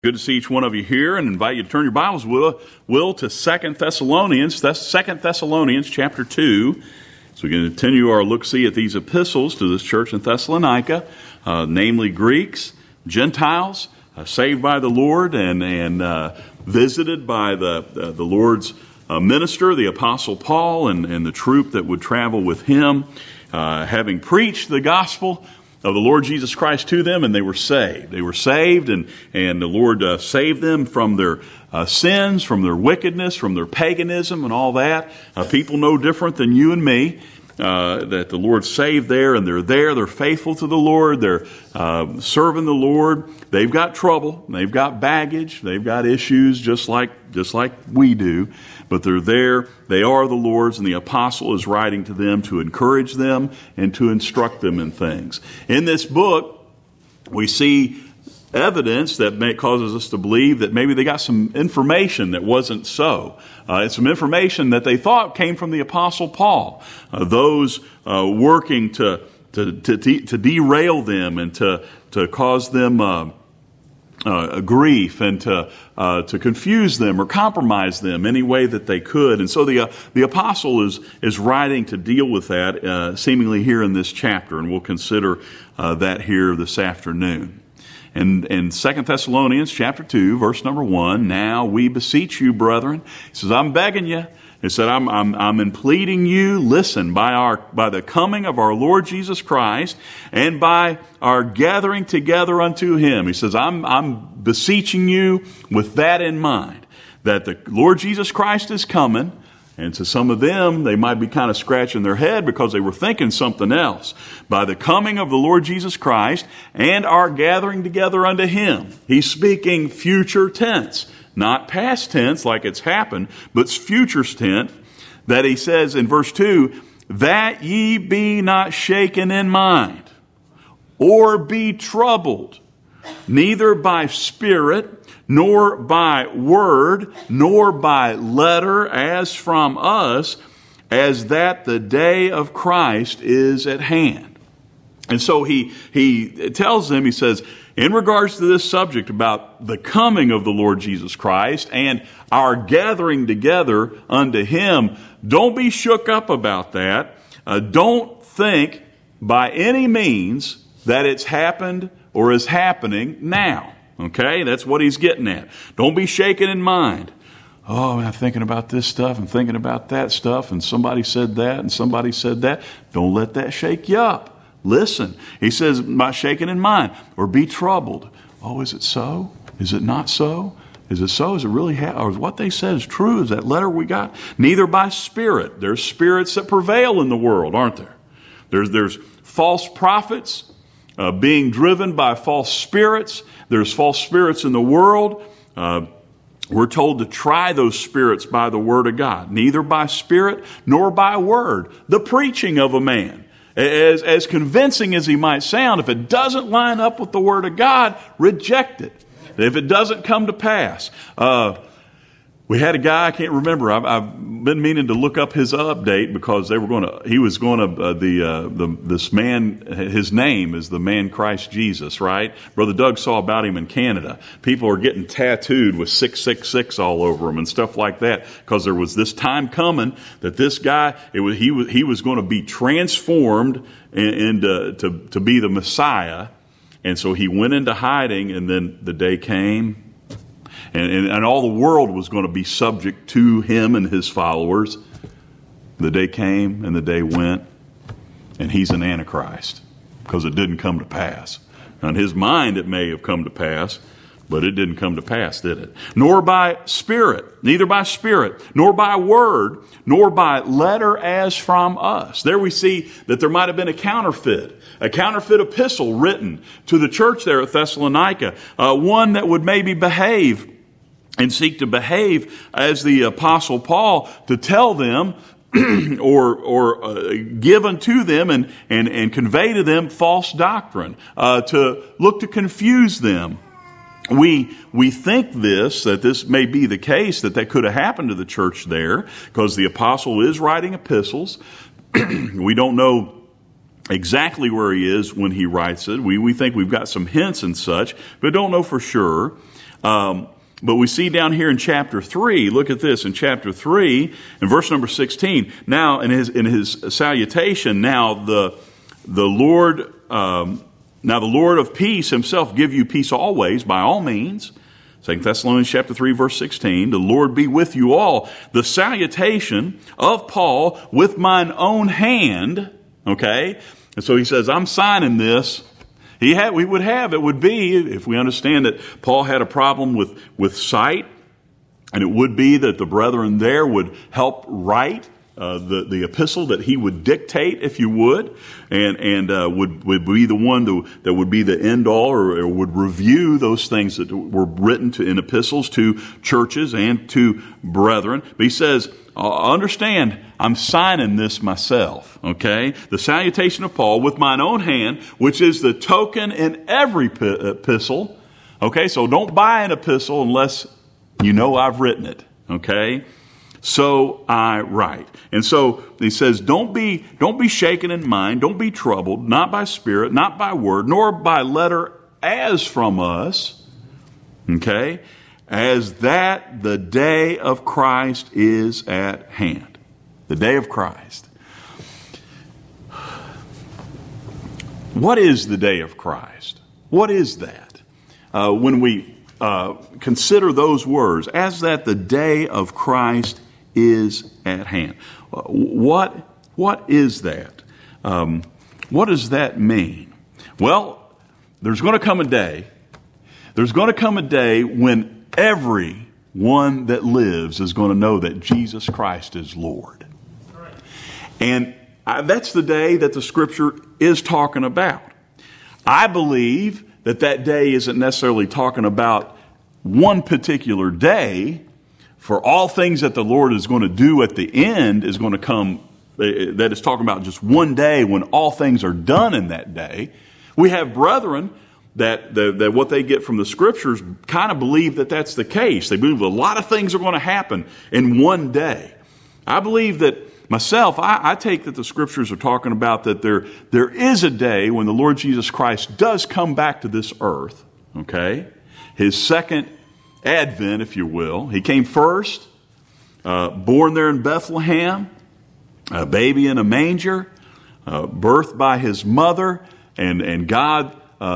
Good to see each one of you here, and invite you to turn your Bibles, will to 2 Thessalonians. That's 2 Thessalonians chapter 2. So we're going to continue our look-see at these epistles to this church in Thessalonica, namely Greeks, Gentiles, saved by the Lord and visited by the Lord's minister, the Apostle Paul, and the troop that would travel with him, having preached the gospel of the Lord Jesus Christ to them, and they were saved. They were saved, and the Lord saved them from their sins, from their wickedness, from their paganism and all that. People no different than you and me, that the Lord saved there, and they're faithful to the Lord, they're serving the Lord. They've got trouble, they've got baggage, they've got issues just like we do, but they're there, they are the Lord's, and the apostle is writing to them to encourage them and to instruct them in things. In this book, we see evidence that causes us to believe that maybe they got some information that wasn't so. It's some information that they thought came from the Apostle Paul. Those working to derail them and to cause them grief and to confuse them or compromise them any way that they could. And so the apostle is writing to deal with that seemingly here in this chapter, and we'll consider that here this afternoon. And in 2 Thessalonians chapter 2, verse number 1, now we beseech you, brethren. He says, I'm begging you. He said, I'm entreating you, listen, by the coming of our Lord Jesus Christ and by our gathering together unto him. He says, I'm beseeching you with that in mind, that the Lord Jesus Christ is coming. And to some of them, they might be kind of scratching their head because they were thinking something else. By the coming of the Lord Jesus Christ and our gathering together unto him. He's speaking future tense, not past tense like it's happened, but future tense, that he says in verse 2, that ye be not shaken in mind, or be troubled, neither by spirit, nor by word, nor by letter, as from us, as that the day of Christ is at hand. And so he tells them, he says, in regards to this subject about the coming of the Lord Jesus Christ and our gathering together unto him, don't be shook up about that. Don't think by any means that it's happened or is happening now. Okay, that's what he's getting at. Don't be shaken in mind. Oh, I'm thinking about this stuff and thinking about that stuff, and somebody said that and somebody said that. Don't let that shake you up. Listen, he says, not shaken in mind, or be troubled. Oh, is it so? Is it not so? Is it so? Is it really or is what they said is true? Is that letter we got? Neither by spirit. There's spirits that prevail in the world, aren't there? There's false prophets being driven by false spirits. There's false spirits in the world. We're told to try those spirits by the word of God, neither by spirit nor by word. The preaching of a man, as convincing as he might sound, if it doesn't line up with the word of God, reject it. If it doesn't come to pass. We had a guy, I can't remember. I've been meaning to look up his update because this man, his name is the man Christ Jesus, right? Brother Doug saw about him in Canada. People are getting tattooed with 666 all over them and stuff like that because there was this time coming that this guy, he was going to be transformed to be the Messiah. And so he went into hiding, and then the day came. And all the world was going to be subject to him and his followers. The day came and the day went, and he's an Antichrist because it didn't come to pass. In his mind it may have come to pass, but it didn't come to pass, did it? Nor by spirit, neither by spirit, nor by word, nor by letter as from us. There we see that there might have been a counterfeit epistle written to the church there at Thessalonica, one that would maybe behave and seek to behave as the Apostle Paul to tell them or give unto them and convey to them false doctrine, to look to confuse them. We think that this may be the case, that could have happened to the church there, because the apostle is writing epistles. We don't know exactly where he is when he writes it. We think we've got some hints and such, but don't know for sure. But we see down here in chapter 3, look at this, in chapter 3, in verse number 16, now in his salutation, now the Lord of peace himself give you peace always, by all means. 2 Thessalonians chapter 3, verse 16, the Lord be with you all. The salutation of Paul with mine own hand, okay? And so he says, I'm signing this. It would be, if we understand that Paul had a problem with sight, and it would be that the brethren there would help write the epistle that he would dictate, if you would, and would be the one that would be the end all, or would review those things that were written in epistles to churches and to brethren. But he says, understand, I'm signing this myself, okay? The salutation of Paul with mine own hand, which is the token in every epistle, okay? So don't buy an epistle unless you know I've written it, okay? So I write. And so he says, don't be shaken in mind, don't be troubled, not by spirit, not by word, nor by letter as from us, okay? As that the day of Christ is at hand. The day of Christ. What is the day of Christ? What is that? When we consider those words, as that the day of Christ is at hand. What is that? What does that mean? Well, there's going to come a day. There's going to come a day when everyone that lives is going to know that Jesus Christ is Lord. And that's the day that the Scripture is talking about. I believe that day isn't necessarily talking about one particular day, for all things that the Lord is going to do at the end is going to come, that is talking about just one day when all things are done in that day. We have brethren that what they get from the Scriptures kind of believe that that's the case. They believe a lot of things are going to happen in one day. I believe that myself, I take that the Scriptures are talking about that there is a day when the Lord Jesus Christ does come back to this earth, okay? His second advent, if you will. He came first, born there in Bethlehem, a baby in a manger, birthed by his mother, and God,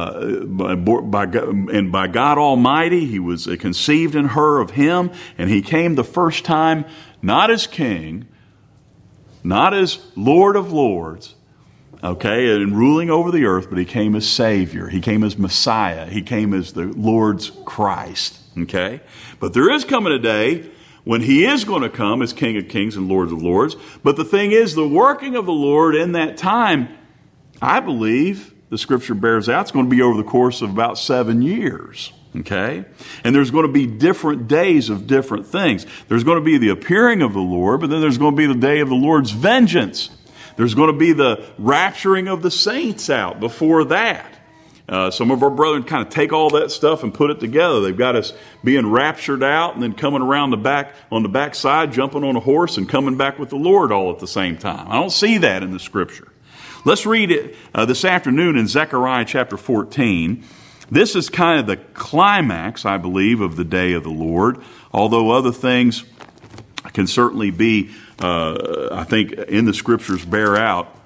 by God Almighty, he was conceived in her of him, and he came the first time not as king, not as Lord of Lords, okay, and ruling over the earth, but he came as Savior. He came as Messiah. He came as the Lord's Christ. Okay? But there is coming a day when he is going to come as King of Kings and Lord of Lords. But the thing is, the working of the Lord in that time, I believe, the Scripture bears out, it's going to be over the course of about 7 years. Okay? And there's going to be different days of different things. There's going to be the appearing of the Lord, but then there's going to be the day of the Lord's vengeance. There's going to be the rapturing of the saints out before that. Some of our brethren kind of take all that stuff and put it together. They've got us being raptured out and then coming around on the back side, jumping on a horse and coming back with the Lord all at the same time. I don't see that in the Scripture. Let's read it this afternoon in Zechariah chapter 14. This is kind of the climax, I believe, of the day of the Lord, although other things can certainly be, I think, in the Scriptures bear out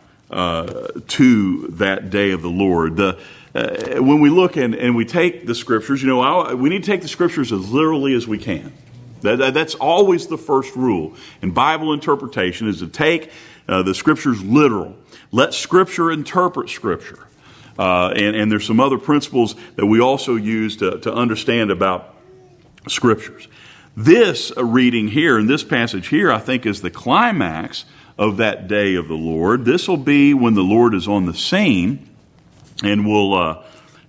to that day of the Lord. When we look and we take the Scriptures, we need to take the Scriptures as literally as we can. That's always the first rule in Bible interpretation, is to take the Scriptures literal. Let Scripture interpret Scripture. And there's some other principles that we also use to understand about Scriptures. This reading here, in this passage here, I think is the climax of that day of the Lord. This will be when the Lord is on the scene and will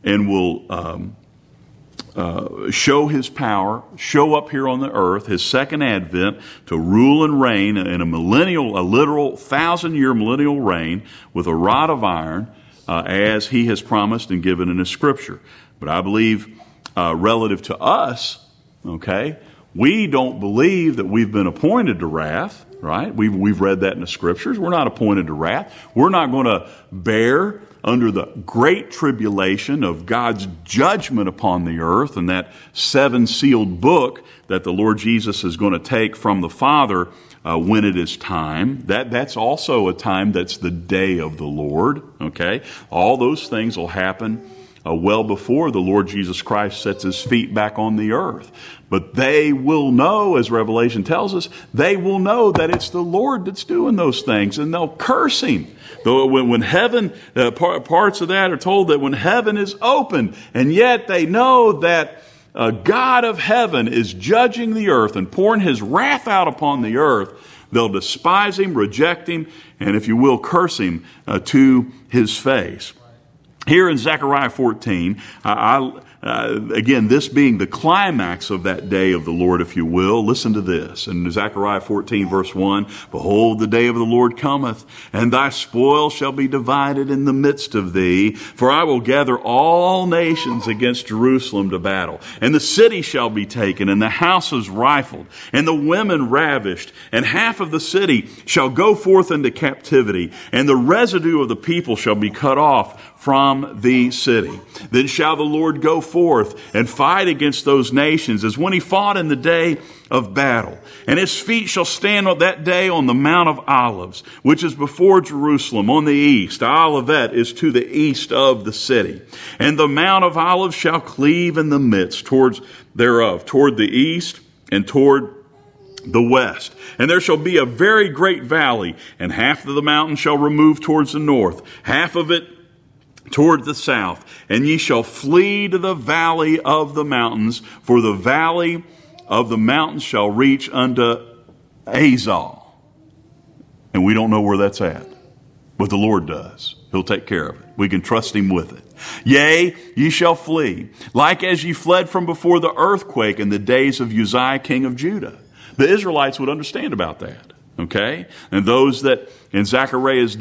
show his power, show up here on the earth, his second advent, to rule and reign in a literal 1,000-year millennial reign with a rod of iron, as he has promised and given in his Scripture. But I believe relative to us, okay, we don't believe that we've been appointed to wrath, right? We've read that in the Scriptures. We're not appointed to wrath. We're not going to bear under the great tribulation of God's judgment upon the earth and that seven-sealed book that the Lord Jesus is going to take from the Father when it is time. That's also a time that's the day of the Lord, okay? All those things will happen well before the Lord Jesus Christ sets his feet back on the earth. But they will know, as Revelation tells us, they will know that it's the Lord that's doing those things, and they'll curse him. Though when heaven, parts of that are told that when heaven is open, and yet they know that God of heaven is judging the earth and pouring his wrath out upon the earth, they'll despise him, reject him, and if you will, curse him to his face. Here in Zechariah 14, again, this being the climax of that day of the Lord, if you will, listen to this. In Zechariah 14, verse 1, "Behold, the day of the Lord cometh, and thy spoil shall be divided in the midst of thee. For I will gather all nations against Jerusalem to battle. And the city shall be taken, and the houses rifled, and the women ravished. And half of the city shall go forth into captivity, and the residue of the people shall be cut off from the city. Then shall the Lord go forth and fight against those nations as when he fought in the day of battle. And his feet shall stand on that day on the Mount of Olives, which is before Jerusalem on the east. Olivet is to the east of the city. And the Mount of Olives shall cleave in the midst towards thereof, toward the east and toward the west. And there shall be a very great valley, and half of the mountain shall remove towards the north, half of it toward the south. And ye shall flee to the valley of the mountains, for the valley of the mountains shall reach unto Azal." And we don't know where that's at, but the Lord does. He'll take care of it. We can trust him with it. "Yea, ye shall flee, like as ye fled from before the earthquake in the days of Uzziah king of Judah." The Israelites would understand about that. Okay? And those that in Zechariah's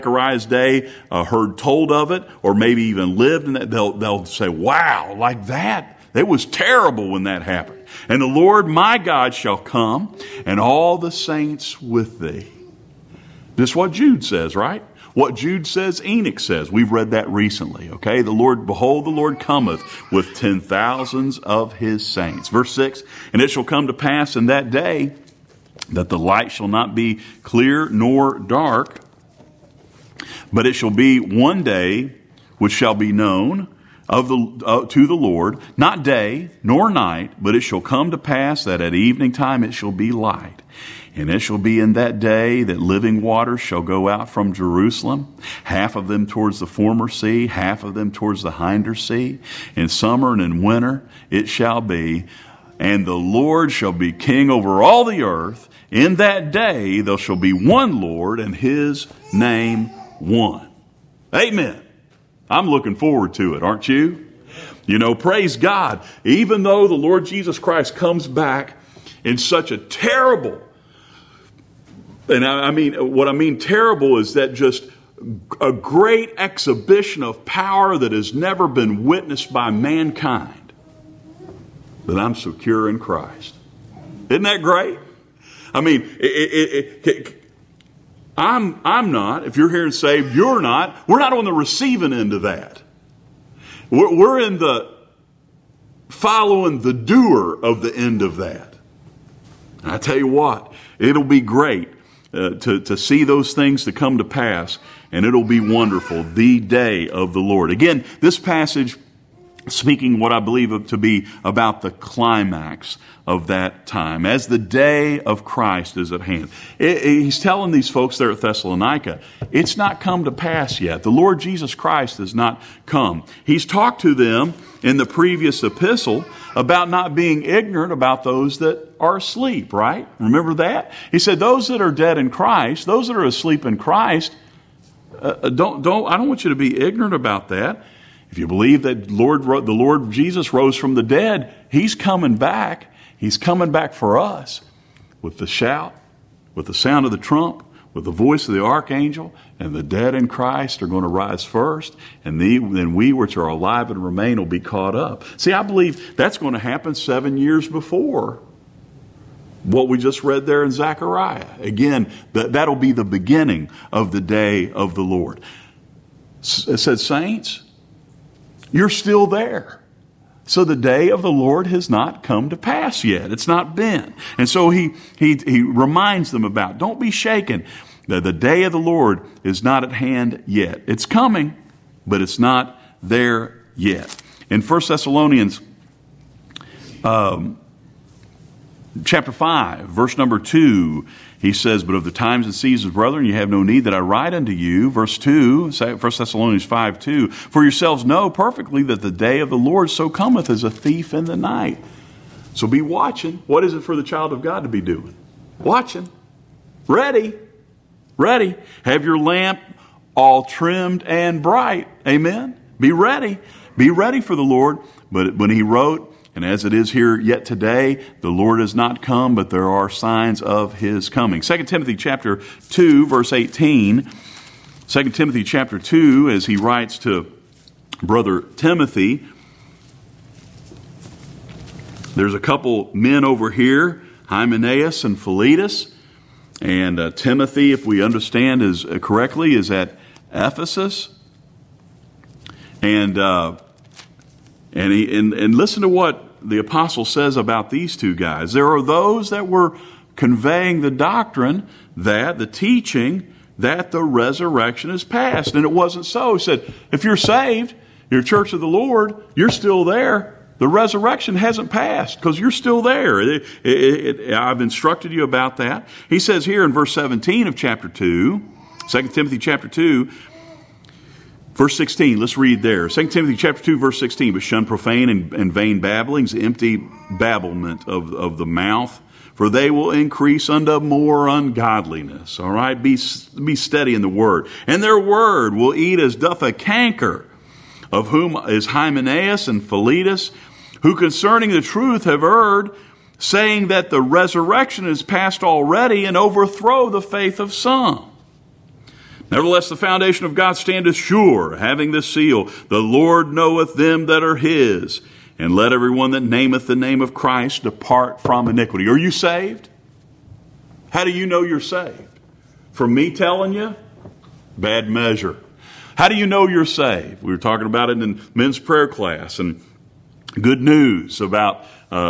day heard told of it, or maybe even lived in that, they'll say, "Wow, like that? It was terrible when that happened. And the Lord my God shall come, and all the saints with thee." This is what Jude says, right? What Jude says, Enoch says. We've read that recently, okay? "The Lord, behold, the Lord cometh with 10,000s of his saints." Verse 6, "And it shall come to pass in that day that the light shall not be clear nor dark, but it shall be one day which shall be known to the Lord, not day nor night, but it shall come to pass that at evening time it shall be light. And it shall be in that day that living waters shall go out from Jerusalem, half of them towards the former sea, half of them towards the hinder sea. In summer and in winter it shall be, and the Lord shall be king over all the earth. In that day there shall be one Lord, and his name one." Amen. I'm looking forward to it, aren't you? You know, praise God. Even though the Lord Jesus Christ comes back in such a terrible, and what I mean terrible is that just a great exhibition of power that has never been witnessed by mankind, that I'm secure in Christ. Isn't that great? I mean, I'm not. If you're here and saved, you're not. We're not on the receiving end of that. We're in the following the doer of the end of that. And I tell you what, it'll be great to see those things to come to pass, and it'll be wonderful, the day of the Lord. Again, this passage speaking what I believe to be about the climax of that time, as the day of Christ is at hand. He's telling these folks there at Thessalonica, it's not come to pass yet. The Lord Jesus Christ has not come. He's talked to them in the previous epistle about not being ignorant about those that are asleep, right? Remember that? He said, those that are dead in Christ, those that are asleep in Christ, I don't want you to be ignorant about that. If you believe that the Lord Jesus rose from the dead, He's coming back. He's coming back for us with the shout, with the sound of the trump, with the voice of the archangel, and the dead in Christ are going to rise first, and then we which are alive and remain will be caught up. See, I believe that's going to happen 7 years before What we just read there in Zechariah. Again, that'll be the beginning of the day of the Lord. It said, saints, you're still there. So the day of the Lord has not come to pass yet. It's not been. And so he reminds them about, don't be shaken. The day of the Lord is not at hand yet. It's coming, but it's not there yet. In 1 Thessalonians chapter 5, verse number 2, he says, but of the times and seasons, brethren, you have no need that I write unto you. Verse 2, 1 Thessalonians 5:2, for yourselves know perfectly that the day of the Lord so cometh as a thief in the night. So be watching. What is it for the child of God to be doing? Watching. Ready. Have your lamp all trimmed and bright. Amen. Be ready. Be ready for the Lord. But when he wrote, and as it is here yet today, the Lord has not come, but there are signs of his coming. 2 Timothy chapter 2, verse 18. 2 Timothy chapter 2, as he writes to brother Timothy, there's a couple men over here, Hymenaeus and Philetus. And Timothy, if we understand correctly, is at Ephesus. And listen to what the apostle says about these two guys. There are those that were conveying the doctrine, the teaching that the resurrection is past. And it wasn't so. He said, if you're saved, you're a church of the Lord, you're still there. The resurrection hasn't passed because you're still there. I've instructed you about that. He says here in verse 17 of chapter 2, 2 Timothy chapter 2, verse 16, let's read there. 2 Timothy chapter 2, verse 16, but shun profane and vain babblings, empty babblement of the mouth, for they will increase unto more ungodliness. All right? Be steady in the word. And their word will eat as doth a canker, of whom is Hymenaeus and Philetus, who concerning the truth have erred, saying that the resurrection is past already, and overthrow the faith of some. Nevertheless, the foundation of God standeth sure, having this seal, the Lord knoweth them that are his, and let everyone that nameth the name of Christ depart from iniquity. Are you saved? How do you know you're saved? From me telling you? Bad measure. How do you know you're saved? We were talking about it in men's prayer class, and good news about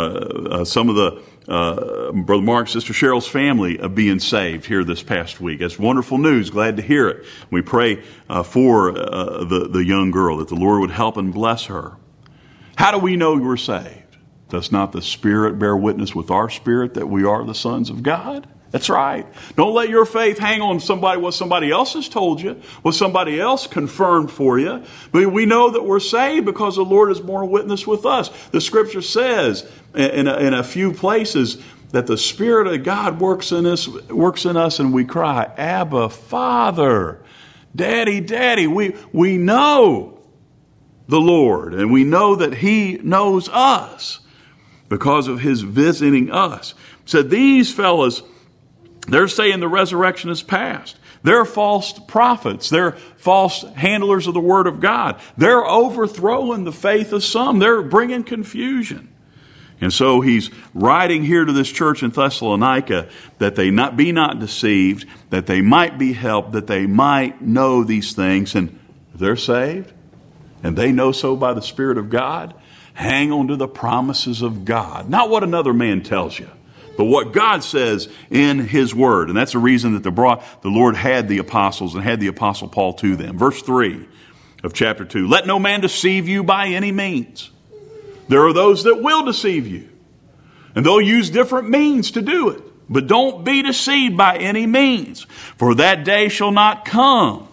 some of the Brother Mark, Sister Cheryl's family being saved here this past week. That's wonderful news. Glad to hear it. We pray for the young girl that the Lord would help and bless her. How do we know we're saved? Does not the Spirit bear witness with our spirit that we are the sons of God? That's right. Don't let your faith hang on what somebody else has told you, what somebody else confirmed for you. But we know that we're saved because the Lord has borne witness with us. The Scripture says in a few places that the Spirit of God works in us, and we cry, Abba, Father, Daddy, Daddy. We know the Lord, and we know that He knows us because of His visiting us. So these fellas, they're saying the resurrection is past. They're false prophets. They're false handlers of the Word of God. They're overthrowing the faith of some. They're bringing confusion. And so he's writing here to this church in Thessalonica that they be not deceived, that they might be helped, that they might know these things. And if they're saved, and they know so by the Spirit of God, hang on to the promises of God. Not what another man tells you, but what God says in His Word. And that's the reason that the Lord had the apostles and had the Apostle Paul to them. Verse 3 of chapter 2. Let no man deceive you by any means. There are those that will deceive you. And they'll use different means to do it. But don't be deceived by any means. For that day shall not come,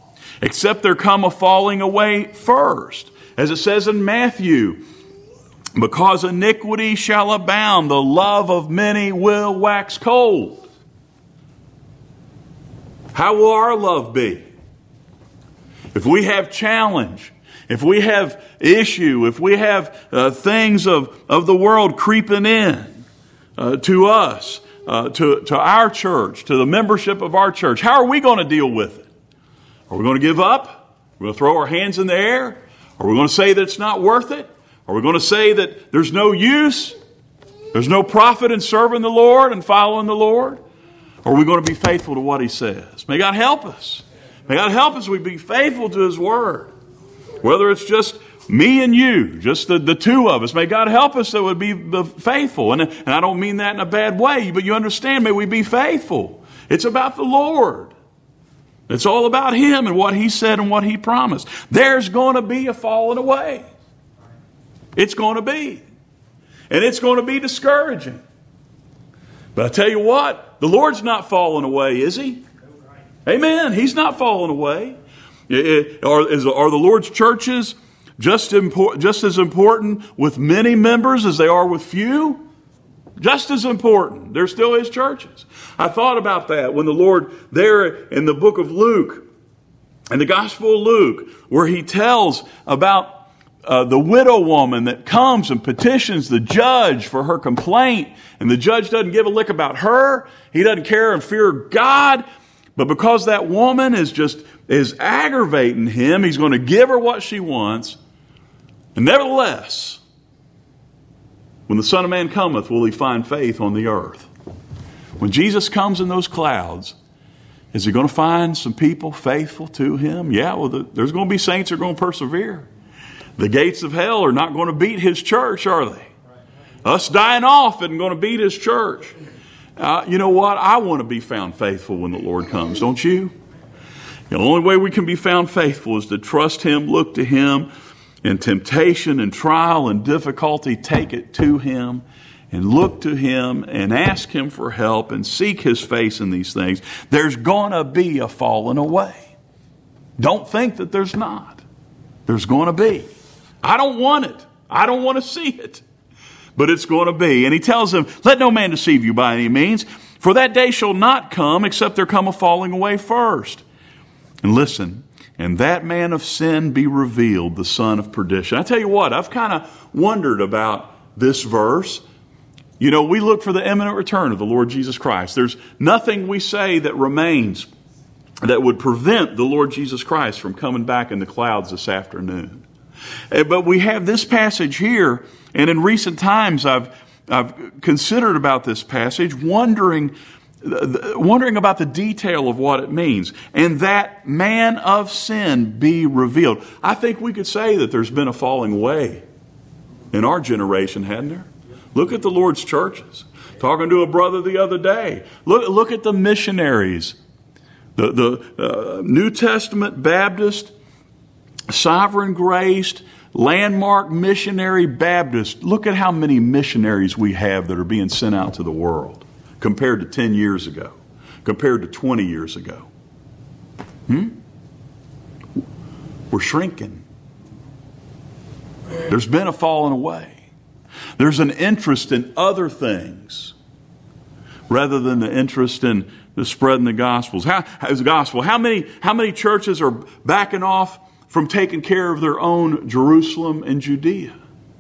except there come a falling away first. As it says in Matthew, because iniquity shall abound, the love of many will wax cold. How will our love be? If we have challenge, if we have issue, if we have things of the world creeping in to us, to our church, to the membership of our church, how are we going to deal with it? Are we going to give up? Are we going to throw our hands in the air? Are we going to say that it's not worth it? Are we going to say that there's no use? There's no profit in serving the Lord and following the Lord. Or are we going to be faithful to what He says? May God help us. May God help us we be faithful to His Word. Whether it's just me and you, just the two of us. May God help us that would be faithful. And I don't mean that in a bad way, but you understand, may we be faithful. It's about the Lord. It's all about Him and what He said and what He promised. There's going to be a falling away. It's going to be. And it's going to be discouraging. But I tell you what, the Lord's not falling away, is He? Amen. He's not falling away. Are the Lord's churches just as important with many members as they are with few? Just as important. They're still His churches. I thought about that when the Lord, there in the book of Luke, in the Gospel of Luke, where He tells about the widow woman that comes and petitions the judge for her complaint, and the judge doesn't give a lick about her. He doesn't care and fear God. But because that woman is aggravating him, He's going to give her what she wants. And nevertheless, when the Son of Man cometh, will He find faith on the earth? When Jesus comes in those clouds, is He going to find some people faithful to Him? Yeah, well, there's going to be saints who are going to persevere. The gates of hell are not going to beat His church, are they? Us dying off isn't going to beat His church. You know what? I want to be found faithful when the Lord comes, don't you? The only way we can be found faithful is to trust Him, look to Him. In temptation and trial and difficulty, take it to Him and look to Him and ask Him for help and seek His face in these things. There's going to be a falling away. Don't think that there's not. There's going to be. I don't want it. I don't want to see it. But it's going to be. And He tells them, let no man deceive you by any means, for that day shall not come except there come a falling away first. And listen, and that man of sin be revealed, the son of perdition. I tell you what, I've kind of wondered about this verse. You know, we look for the imminent return of the Lord Jesus Christ. There's nothing we say that remains that would prevent the Lord Jesus Christ from coming back in the clouds this afternoon. But we have this passage here, and in recent times I've considered about this passage, wondering about the detail of what it means. And that man of sin be revealed. I think we could say that there's been a falling away in our generation, hadn't there? Look at the Lord's churches. Talking to a brother the other day. Look at the missionaries. The New Testament Baptist, Sovereign Grace, Landmark Missionary Baptist. Look at how many missionaries we have that are being sent out to the world compared to 10 years ago, compared to 20 years ago. We're shrinking. There's been a falling away. There's an interest in other things rather than the interest in the spreading the gospels. How many churches are backing off from taking care of their own Jerusalem and Judea?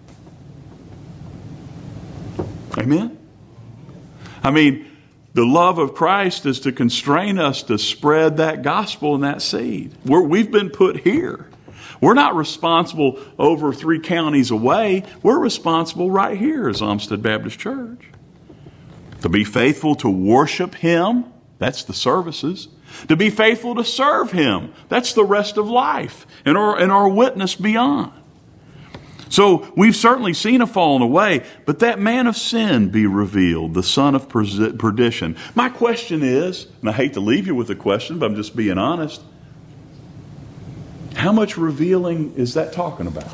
Amen? I mean, the love of Christ is to constrain us to spread that gospel and that seed. We've been put here. We're not responsible over 3 counties away. We're responsible right here as Olmsted Baptist Church. To be faithful to worship Him, that's the services. To be faithful to serve Him, that's the rest of life and our witness beyond. So we've certainly seen a falling away, but that man of sin be revealed, the son of perdition. My question is, and I hate to leave you with a question, but I'm just being honest, how much revealing is that talking about?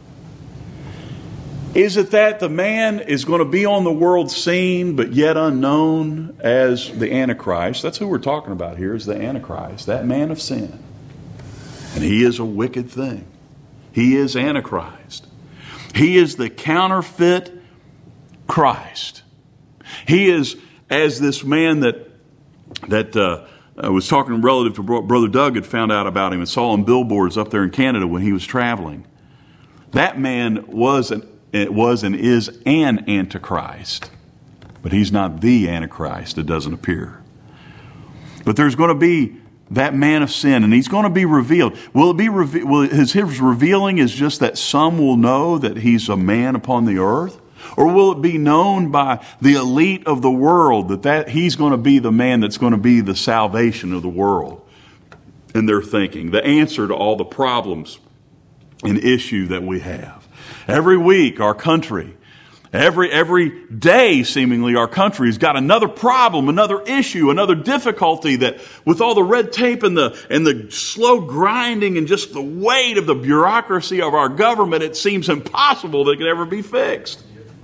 Is it that the man is going to be on the world scene but yet unknown as the Antichrist? That's who we're talking about here, is the Antichrist, that man of sin. And he is a wicked thing. He is Antichrist. He is the counterfeit Christ. He is as this man that was talking relative to Brother Doug had found out about him and saw on billboards up there in Canada when he was traveling. That man was and is an Antichrist. But he's not the Antichrist. It doesn't appear. But there's going to be that man of sin, and he's going to be revealed. Will it be his revealing is just that some will know that he's a man upon the earth? Or will it be known by the elite of the world that he's going to be the man that's going to be the salvation of the world? In their thinking, the answer to all the problems and issue that we have. Every week, our country, every day, seemingly, our country has got another problem, another issue, another difficulty that, with all the red tape and the slow grinding and just the weight of the bureaucracy of our government, it seems impossible that it could ever be fixed.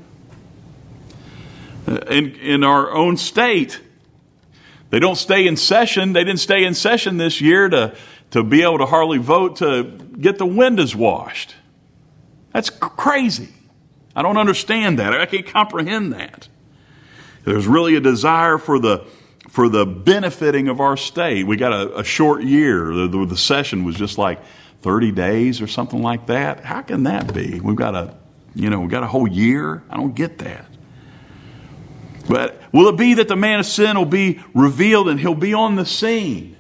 In our own state, they don't stay in session. They didn't stay in session this year to be able to hardly vote to get the windows washed. That's crazy. I don't understand that. I can't comprehend that. There's really a desire for the benefiting of our state. We got a short year. The session was just like 30 days or something like that. How can that be? We've got a whole year. I don't get that. But will it be that the man of sin will be revealed and he'll be on the scene?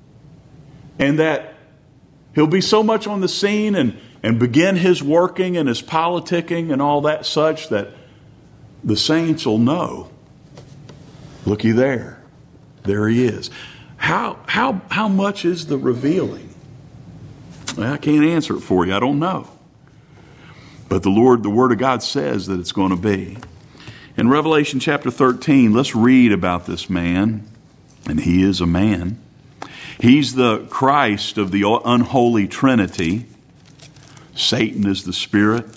And that he'll be so much on the scene and begin his working and his politicking and all that such that the saints will know, looky there. There he is. How much is the revealing? Well, I can't answer it for you. I don't know. But the Word of God says that it's going to be. In Revelation chapter 13, let's read about this man, and he is a man. He's the Christ of the unholy Trinity. Satan is the spirit.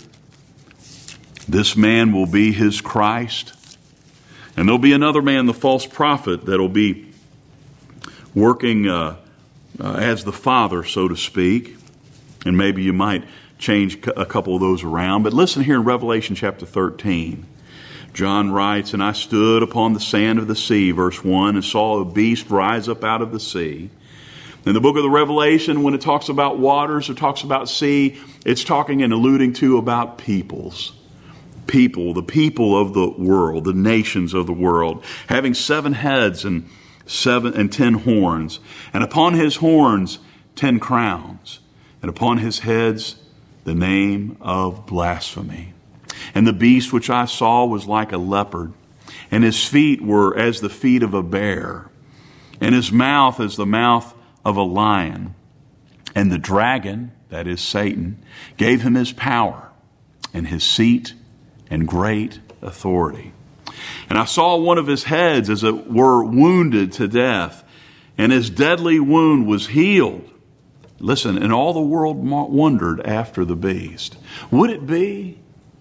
This man will be his Christ. And there'll be another man, the false prophet, that'll be working as the Father, so to speak. And maybe you might change a couple of those around. But listen here in Revelation chapter 13. John writes, "And I stood upon the sand of the sea," verse 1, "and saw a beast rise up out of the sea." In the book of the Revelation, when it talks about waters or talks about sea, it's talking and alluding to about peoples. People, the people of the world, the nations of the world, having 7 heads and 10 horns, and upon his horns 10 crowns, and upon his heads the name of blasphemy. And the beast which I saw was like a leopard, and his feet were as the feet of a bear, and his mouth as the mouth of a lion. And the dragon, that is Satan, gave him his power and his seat and great authority. And I saw one of his heads as it were wounded to death, and his deadly wound was healed. Listen, and all the world wondered after the beast. Would it be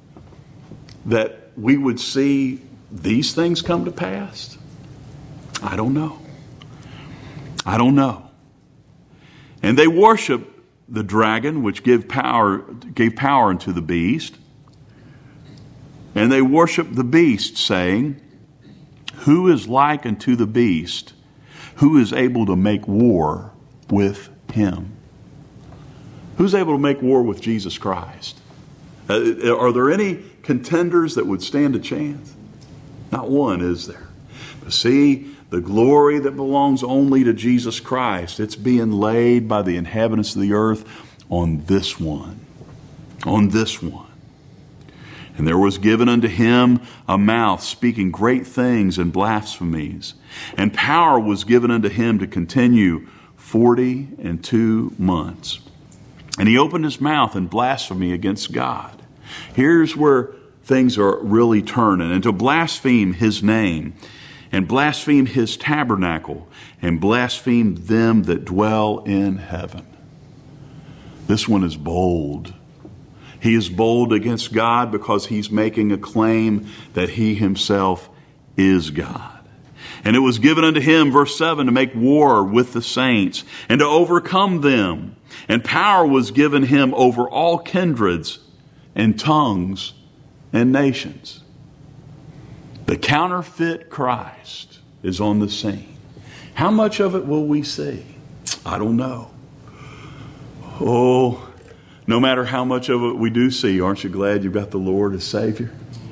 that we would see these things come to pass? I don't know. I don't know. And they worship the dragon, which gave power unto the beast. And they worship the beast, saying, "Who is like unto the beast? Who is able to make war with him?" Who's able to make war with Jesus Christ? Are there any contenders that would stand a chance? Not one, is there? But see, the glory that belongs only to Jesus Christ, it's being laid by the inhabitants of the earth on this one. On this one. And there was given unto him a mouth speaking great things and blasphemies. And power was given unto him to continue 42 months. And he opened his mouth in blasphemy against God. Here's where things are really turning. And to blaspheme his name, and blaspheme his tabernacle, and blaspheme them that dwell in heaven. This one is bold. He is bold against God because he's making a claim that he himself is God. And it was given unto him, verse 7, to make war with the saints and to overcome them. And power was given him over all kindreds and tongues and nations. The counterfeit Christ is on the scene. How much of it will we see? I don't know. Oh, no matter how much of it we do see, aren't you glad you've got the Lord as Savior?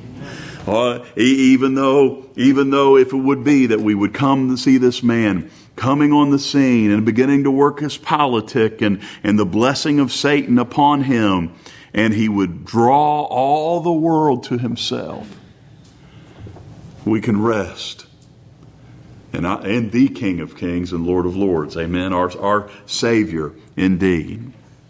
Even though if it would be that we would come to see this man coming on the scene and beginning to work his politic and the blessing of Satan upon him, and he would draw all the world to himself, we can rest in the King of Kings and Lord of Lords. Amen. Our Savior indeed.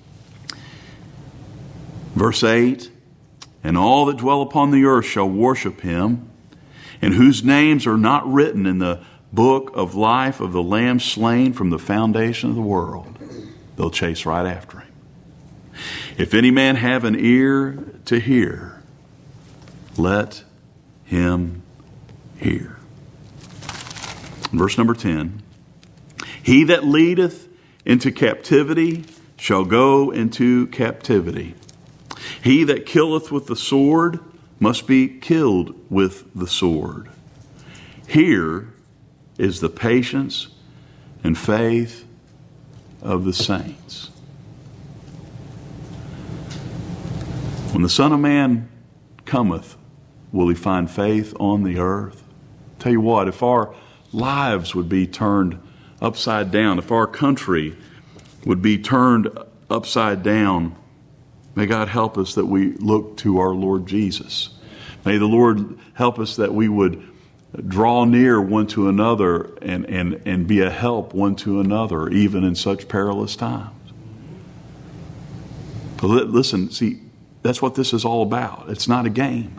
Verse 8, and all that dwell upon the earth shall worship him, and whose names are not written in the book of life of the Lamb slain from the foundation of the world. They'll chase right after him. If any man have an ear to hear, let him hear. Verse number 10, he that leadeth into captivity shall go into captivity. He that killeth with the sword must be killed with the sword. Here is the patience and faith of the saints. When the Son of Man cometh, will he find faith on the earth? Tell you what, if our lives would be turned upside down, if our country would be turned upside down, may God help us that we look to our Lord Jesus. May the Lord help us that we would draw near one to another and be a help one to another, even in such perilous times. But listen, see, that's what this is all about. It's not a game.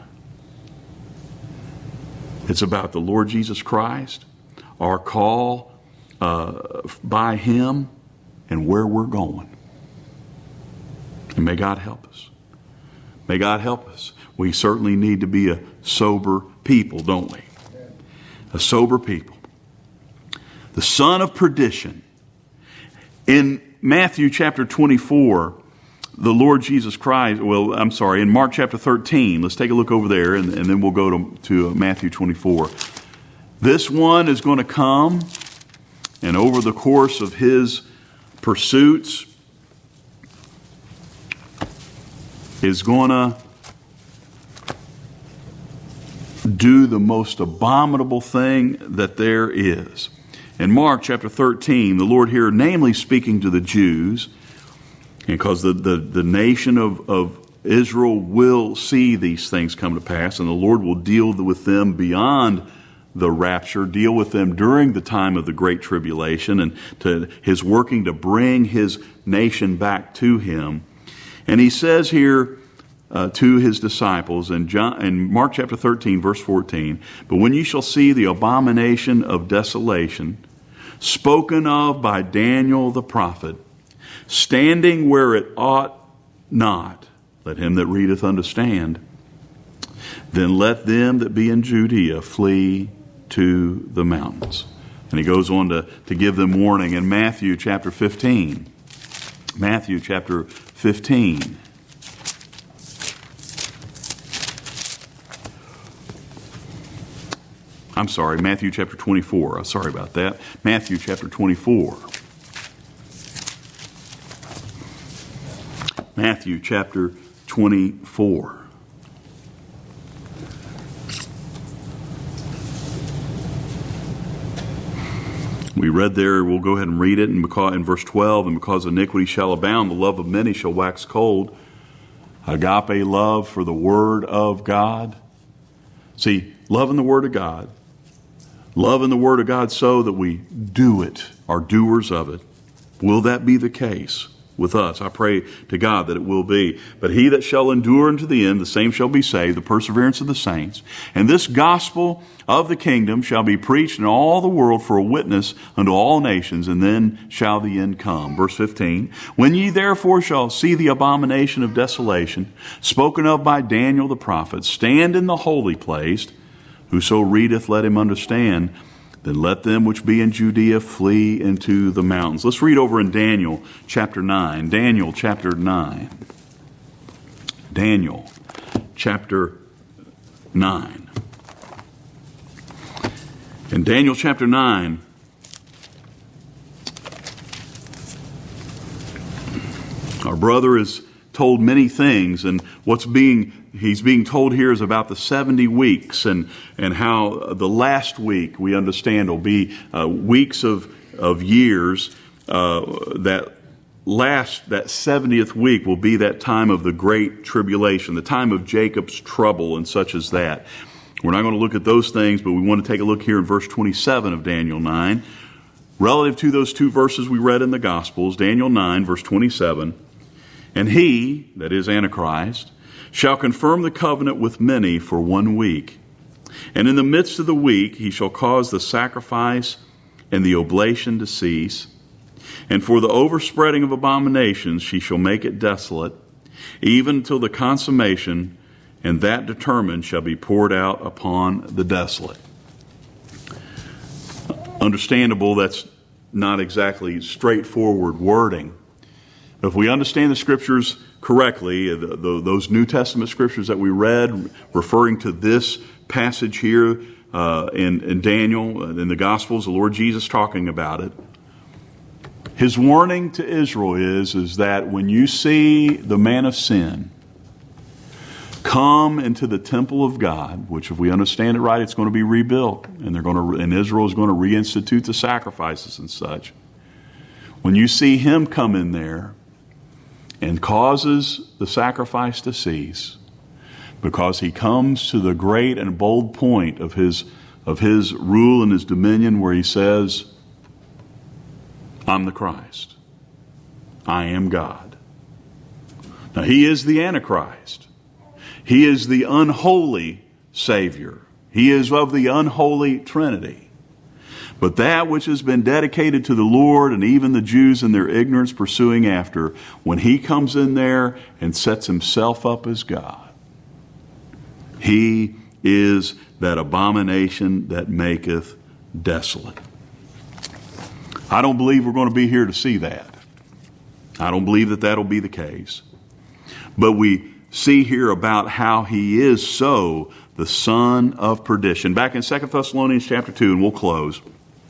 It's about the Lord Jesus Christ, our call by him, and where we're going. And may God help us. May God help us. We certainly need to be a sober people, don't we? A sober people. The son of perdition. In Matthew chapter 24, the Lord Jesus Christ, in Mark chapter 13, let's take a look over there and then we'll go to Matthew 24. This one is going to come, and over the course of his pursuits is going to do the most abominable thing that there is. In Mark chapter 13, the Lord here, namely speaking to the Jews, because the nation of Israel will see these things come to pass, and the Lord will deal with them beyond the rapture, deal with them during the time of the Great Tribulation, and to his working to bring his nation back to him. And he says here to his disciples in Mark chapter 13, verse 14, but when you shall see the abomination of desolation, spoken of by Daniel the prophet, standing where it ought not, let him that readeth understand, then let them that be in Judea flee to the mountains. And he goes on to give them warning in Matthew chapter 15. Matthew chapter 15. I'm sorry, Matthew chapter 24. Sorry about that. Matthew chapter 24. Matthew chapter 24. We read there, we'll go ahead and read it, and because, in verse 12, and because iniquity shall abound, the love of many shall wax cold. Agape love for the Word of God. See, loving the Word of God, loving the Word of God so that we do it, are doers of it. Will that be the case with us? I pray to God that it will be. But he that shall endure unto the end, the same shall be saved, the perseverance of the saints. And this gospel of the kingdom shall be preached in all the world for a witness unto all nations, and then shall the end come. Verse 15, when ye therefore shall see the abomination of desolation, spoken of by Daniel the prophet, stand in the holy place, whoso readeth, let him understand. Then let them which be in Judea flee into the mountains. Let's read over in Daniel chapter 9. Daniel chapter 9. Daniel chapter 9. In Daniel chapter 9, our brother is told many things, and he's being told here is about the 70 weeks and how the last week, we understand, will be weeks of years that that 70th week will be that time of the great tribulation, the time of Jacob's trouble and such as that. We're not going to look at those things, but we want to take a look here in verse 27 of Daniel 9. Relative to those two verses we read in the Gospels, Daniel 9, verse 27, and he, that is Antichrist, shall confirm the covenant with many for 1 week. And in the midst of the week he shall cause the sacrifice and the oblation to cease. And for the overspreading of abominations she shall make it desolate, even till the consummation, and that determined shall be poured out upon the desolate. Understandable, that's not exactly straightforward wording. If we understand the Scriptures correctly, those New Testament Scriptures that we read referring to this passage here in Daniel, in the Gospels, the Lord Jesus talking about it, his warning to Israel is that when you see the man of sin come into the temple of God, which if we understand it right, it's going to be rebuilt, and Israel is going to reinstitute the sacrifices and such. When you see him come in there and causes the sacrifice to cease, because he comes to the great and bold point of his rule and his dominion where he says, I'm the Christ. I am God. Now, he is the Antichrist. He is the unholy Savior. He is of the unholy Trinity. But that which has been dedicated to the Lord, and even the Jews in their ignorance pursuing after, when he comes in there and sets himself up as God, he is that abomination that maketh desolate. I don't believe we're going to be here to see that. I don't believe that that'll be the case. But we see here about how he is so the son of perdition. Back in 2 Thessalonians chapter 2, and we'll close.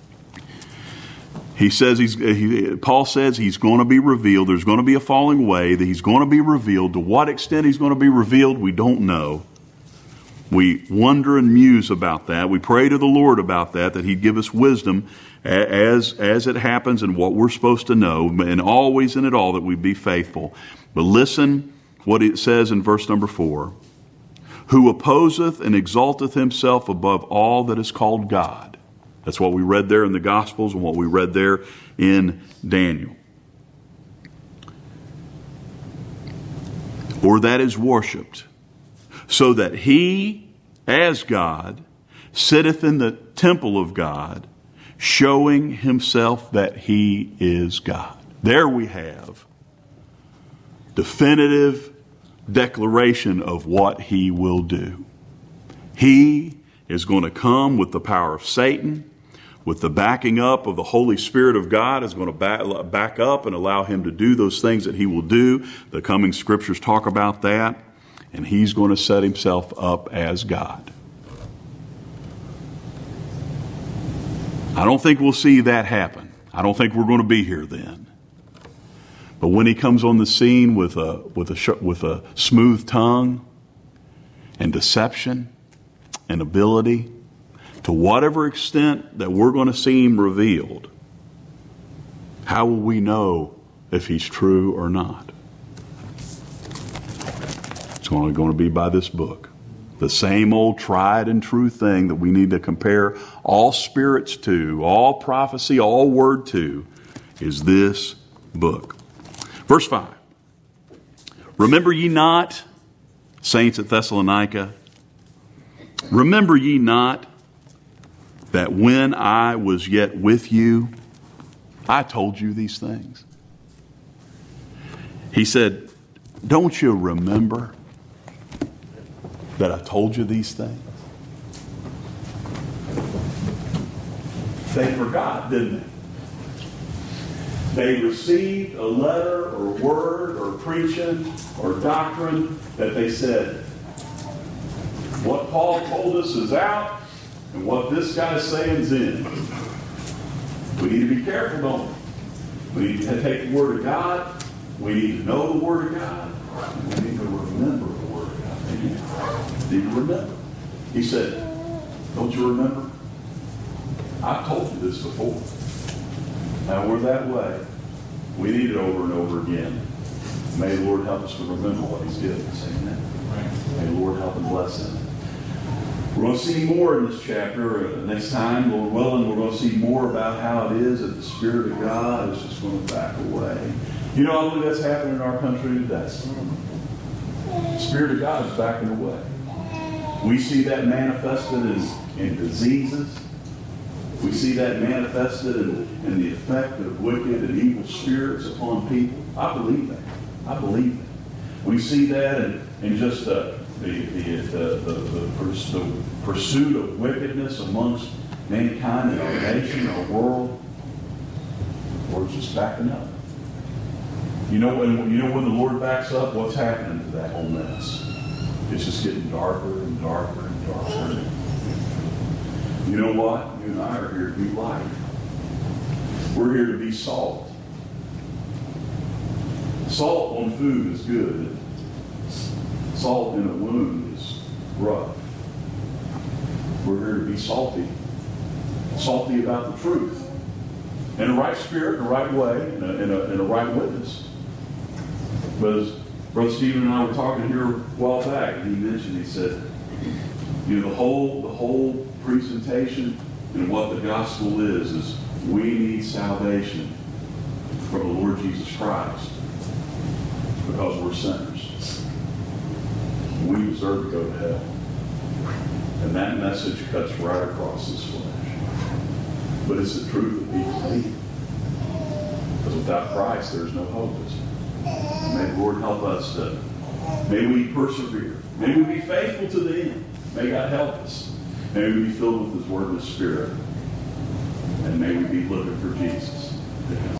He says Paul says he's going to be revealed. There's going to be a falling away, that he's going to be revealed. To what extent he's going to be revealed, we don't know. We wonder and muse about that. We pray to the Lord about that he'd give us wisdom as it happens and what we're supposed to know, and always in it all that we be faithful. But listen what it says in verse number 4. Who opposeth and exalteth himself above all that is called God. That's what we read there in the Gospels and what we read there in Daniel. Or that is worshipped, so that he, as God, sitteth in the temple of God, showing himself that he is God. There we have definitive declaration of what he will do. He is going to come with the power of Satan, with the backing up of the Holy Spirit of God, is going to back up and allow him to do those things that he will do. The coming scriptures talk about that. And he's going to set himself up as God. I don't think we'll see that happen. I don't think we're going to be here then. But when he comes on the scene with a smooth tongue and deception and ability, to whatever extent that we're going to see him revealed, how will we know if he's true or not? It's only going to be by this book. The same old tried and true thing that we need to compare all spirits to, all prophecy, all word to, is this book. Verse 5. Remember ye not, saints at Thessalonica, remember ye not that when I was yet with you, I told you these things. He said, don't you remember that I told you these things? They forgot, didn't they? They received a letter or word or preaching or doctrine that they said, what Paul told us is out and what this guy's saying is in. We need to be careful, don't we? We need to take the Word of God. We need to know the Word of God. And we need to remember the Word of God. Amen. Need to remember. He said, don't you remember? I've told you this before. Now we're that way. We need it over and over again. May the Lord help us to remember what He's given us. Amen. May the Lord help and bless Him. We're going to see more in this chapter. Next time, Lord willing, we're going to see more about how it is that the Spirit of God is just going to back away. You know, I believe that's happening in our country today. The Spirit of God is backing away. We see that manifested in diseases. We see that manifested in the effect of wicked and evil spirits upon people. I believe that. I believe that. We see that in just the pursuit of wickedness amongst mankind in our nation, our world. We're just backing up. You know when the Lord backs up, what's happening to that whole mess? It's just getting darker and darker and darker. You know what? You and I are here to be light. We're here to be salt. Salt on food is good. Salt in a wound is rough. We're here to be salty. Salty about the truth. In the right spirit, in the right way, in a right witness. But as Brother Stephen and I were talking here a while back, and he mentioned, he said, you know, the whole presentation and what the gospel is we need salvation from the Lord Jesus Christ because we're sinners. We deserve to go to hell. And that message cuts right across this flesh. But it's the truth that people need. Because without Christ, there's no hope. May the Lord help us to, may we persevere. May we be faithful to the end. May God help us. May we be filled with His Word and His Spirit. And may we be looking for Jesus.